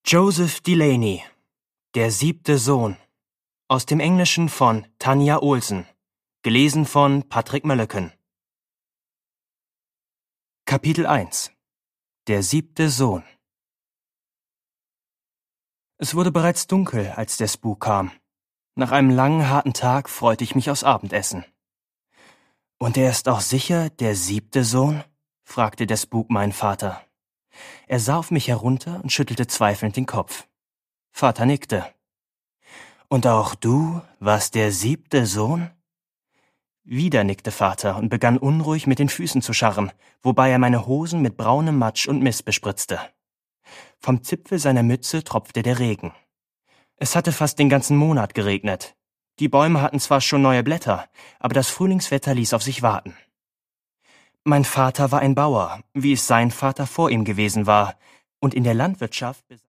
Joseph Delaney, der 7. Sohn. Aus dem Englischen von Tanja Olsen. Gelesen von Patrick Mölleken. Kapitel 1. Der 7. Sohn. Es wurde bereits dunkel, als der Spuk kam. Nach einem langen, harten Tag freute ich mich aufs Abendessen. »Und er ist auch sicher der 7. Sohn?« fragte der Spuk meinen Vater. Er sah auf mich herunter und schüttelte zweifelnd den Kopf. Vater nickte. »Und auch du warst der 7. Sohn?« Wieder nickte Vater und begann unruhig mit den Füßen zu scharren, wobei er meine Hosen mit braunem Matsch und Mist bespritzte. Vom Zipfel seiner Mütze tropfte der Regen. Es hatte fast den ganzen Monat geregnet. Die Bäume hatten zwar schon neue Blätter, aber das Frühlingswetter ließ auf sich warten. Mein Vater war ein Bauer, wie es sein Vater vor ihm gewesen war, und in der Landwirtschaft